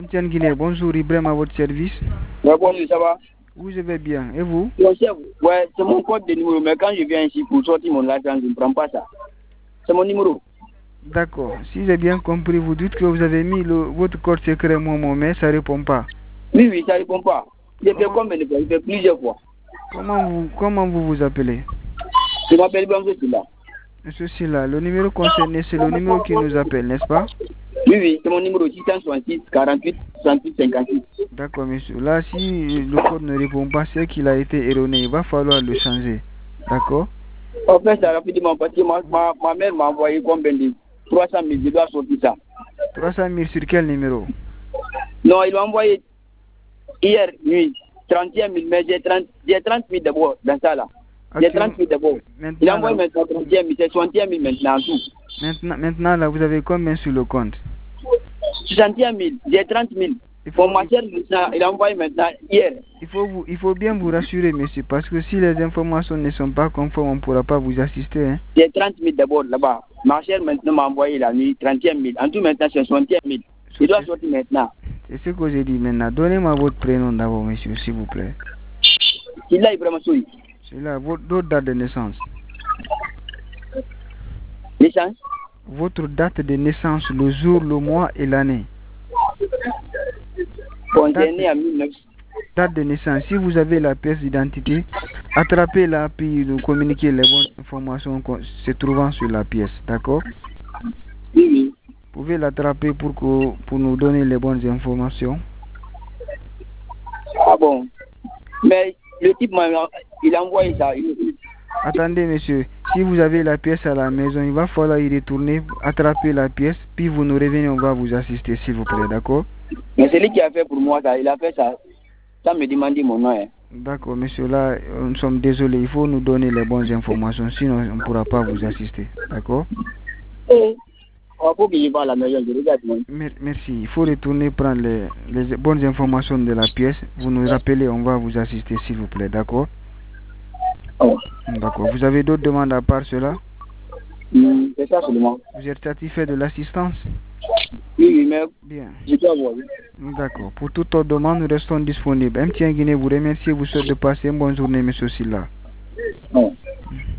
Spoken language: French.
Tiens Guinée, bonjour Ibrahim à votre service. Ouais, bonjour, ça va? Oui, je vais bien. Et vous? Ouais, c'est mon code de numéro, mais quand je viens ici pour sortir mon argent, je ne prends pas ça. C'est mon numéro. D'accord. Si j'ai bien compris, vous dites que vous avez mis votre code secret Momo, mais ça ne répond pas. Oui, oui, ça ne répond pas. J'ai fait combien de fois? J'ai fait plusieurs fois. Comment vous vous appelez? Je m'appelle Bamso Silla. Monsieur Silla, le numéro concerné, c'est le numéro qui nous appelle, n'est-ce pas? Oui, oui, c'est mon numéro 666 48 68 56. D'accord, monsieur. Là, si le code ne répond pas, c'est qu'il a été erroné. Il va falloir le changer. D'accord? On fait ça rapidement parce que ma mère m'a envoyé combien de 300 000, je dois sortir ça. 300 000 sur quel numéro? Non, il m'a envoyé hier nuit 31 000, mais j'ai 30 000 d'abord dans ça là. J'ai 30 000 d'abord. Il a envoyé maintenant 31 000, c'est 61 000 maintenant en tout. Maintenant, là, vous avez combien sur le compte? 61 000, j'ai 30 000. Pour ma chère, il a envoyé maintenant hier. Il faut bien vous rassurer, monsieur, parce que si les informations ne sont pas conformes, on ne pourra pas vous assister. Hein. J'ai 30 000 d'abord là-bas. Ma chère maintenant m'a envoyé la nuit 31 000. En tout maintenant, c'est 61 000. Il doit sortir maintenant. C'est ce que j'ai dit maintenant. Donnez-moi votre prénom d'abord, monsieur, s'il vous plaît. Il a Ibrahim Soui. C'est là, votre date de naissance. Naissance? Votre date de naissance, le jour, le mois et l'année. Bon, j'ai né en 1900. Date de naissance. Si vous avez la pièce d'identité, attrapez-la puis nous communiquez les bonnes informations se trouvant sur la pièce. D'accord? Oui, oui. Vous pouvez l'attraper pour nous donner les bonnes informations. Ah bon? Mais le type il a envoyé ça. Attendez, monsieur. Si vous avez la pièce à la maison, il va falloir y retourner, attraper la pièce, puis vous nous revenez, on va vous assister, s'il vous plaît. D'accord? Mais c'est lui qui a fait pour moi ça. Il a fait ça. Ça me demande mon nom. Hein. D'accord, monsieur. Là, nous sommes désolés. Il faut nous donner les bonnes informations, sinon on ne pourra pas vous assister. D'accord? Il faut qu'il va à la maison. Je regarde. Merci. Il faut retourner prendre les bonnes informations de la pièce. Vous nous rappelez, on va vous assister, s'il vous plaît. D'accord? Oh. D'accord. Vous avez d'autres demandes à part cela? C'est ça seulement. Vous êtes satisfait de l'assistance? Oui, mais bien. Je dois voir. D'accord. Pour toute autre demande, nous restons disponibles. MTN Guinée vous remercie et vous souhaite de passer une bonne journée, monsieur Silla. Oh.